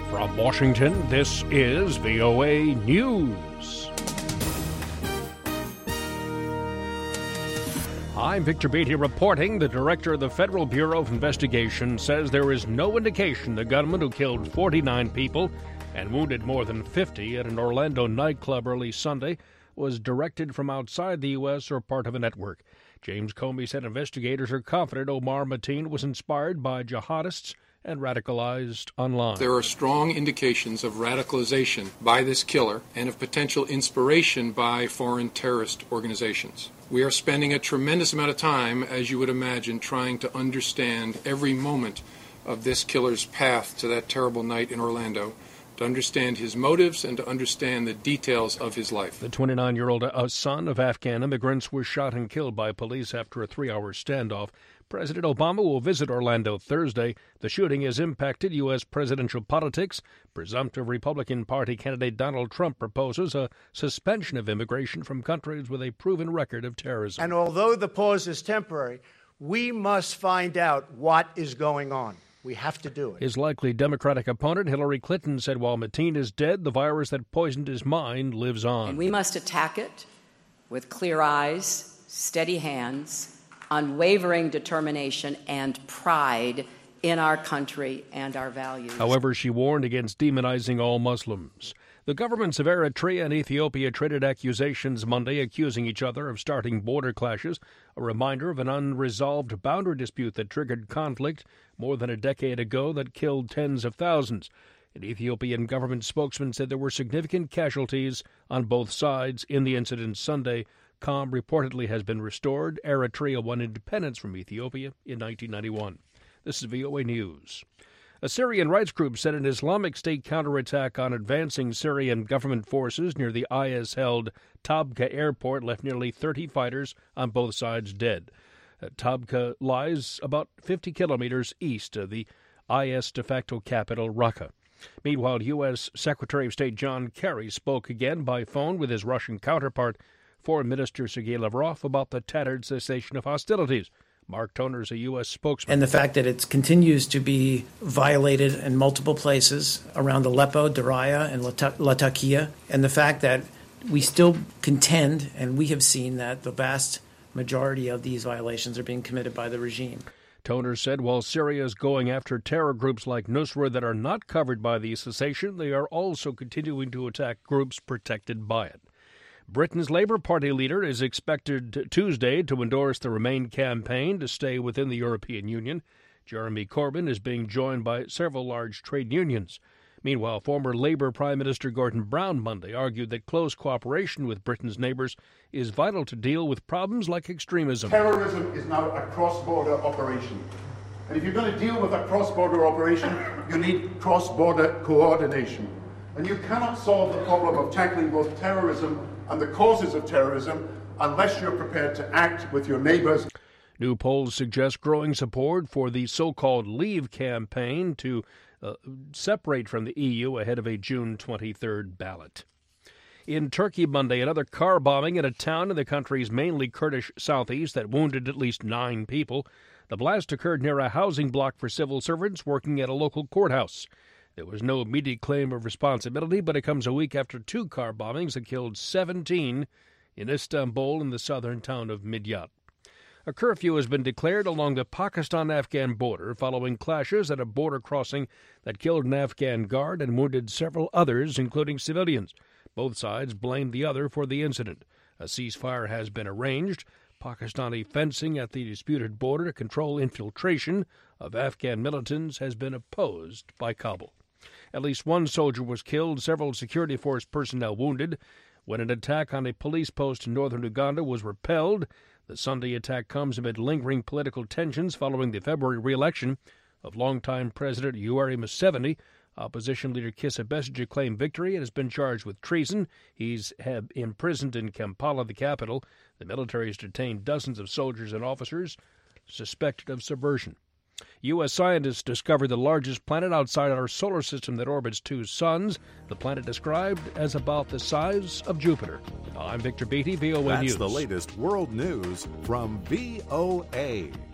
From Washington, this is VOA News. I'm Victor Beatty reporting. The director of the Federal Bureau of Investigation says there is no indication the gunman who killed 49 people and wounded more than 50 at an Orlando nightclub early Sunday was directed from outside the U.S. or part of a network. James Comey said investigators are confident Omar Mateen was inspired by jihadists and radicalized online. There are strong indications of radicalization by this killer and of potential inspiration by foreign terrorist organizations. We are spending a tremendous amount of time, as you would imagine, trying to understand every moment of this killer's path to that terrible night in Orlando, to understand his motives and to understand the details of his life. The 29-year-old son of Afghan immigrants was shot and killed by police after a 3-hour standoff. President Obama will visit Orlando Thursday. The shooting has impacted U.S. presidential politics. Presumptive Republican Party candidate Donald Trump proposes a suspension of immigration from countries with a proven record of terrorism. And although the pause is temporary, we must find out what is going on. We have to do it. His likely Democratic opponent, Hillary Clinton, said while Mateen is dead, the virus that poisoned his mind lives on. And we must attack it with clear eyes, steady hands, unwavering determination, and pride in our country and our values. However, she warned against demonizing all Muslims. The governments of Eritrea and Ethiopia traded accusations Monday, accusing each other of starting border clashes, a reminder of an unresolved boundary dispute that triggered conflict more than a decade ago that killed tens of thousands. An Ethiopian government spokesman said there were significant casualties on both sides in the incident Sunday. Calm reportedly has been restored. Eritrea won independence from Ethiopia in 1991. This is VOA News. A Syrian rights group said an Islamic State counterattack on advancing Syrian government forces near the IS-held Tabqa airport left nearly 30 fighters on both sides dead. Tabqa lies about 50 kilometers east of the IS de facto capital, Raqqa. Meanwhile, U.S. Secretary of State John Kerry spoke again by phone with his Russian counterpart, Foreign Minister Sergei Lavrov, about the tattered cessation of hostilities. Mark Toner is a U.S. spokesman. And the fact that it continues to be violated in multiple places around Aleppo, Daraya, and Latakia, and the fact that we still contend, and we have seen that the vast majority of these violations are being committed by the regime. Toner said while Syria is going after terror groups like Nusra that are not covered by the cessation, they are also continuing to attack groups protected by it. Britain's Labour Party leader is expected Tuesday to endorse the Remain campaign to stay within the European Union. Jeremy Corbyn is being joined by several large trade unions. Meanwhile, former Labour Prime Minister Gordon Brown Monday argued that close cooperation with Britain's neighbours is vital to deal with problems like extremism. Terrorism is now a cross-border operation. And if you're going to deal with a cross-border operation, you need cross-border coordination. And you cannot solve the problem of tackling both terrorism and the causes of terrorism unless you're prepared to act with your neighbours. New polls suggest growing support for the so-called Leave campaign to separate from the EU ahead of a June 23rd ballot. In Turkey Monday, another car bombing in a town in the country's mainly Kurdish southeast that wounded at least 9 people. The blast occurred near a housing block for civil servants working at a local courthouse. There was no immediate claim of responsibility, but it comes a week after 2 car bombings that killed 17 in Istanbul and the southern town of Midyat. A curfew has been declared along the Pakistan-Afghan border following clashes at a border crossing that killed an Afghan guard and wounded several others, including civilians. Both sides blamed the other for the incident. A ceasefire has been arranged. Pakistani fencing at the disputed border to control infiltration of Afghan militants has been opposed by Kabul. At least 1 soldier was killed, several security force personnel wounded, when an attack on a police post in northern Uganda was repelled. The Sunday attack comes amid lingering political tensions following the February re-election of longtime President Yoweri Museveni. Opposition leader Kizza Besigye claimed victory and has been charged with treason. He's imprisoned in Kampala, the capital. The military has detained dozens of soldiers and officers suspected of subversion. U.S. scientists discovered the largest planet outside our solar system that orbits 2 suns. The planet described as about the size of Jupiter. I'm Victor Beatty, VOA News. That's the latest world news from VOA.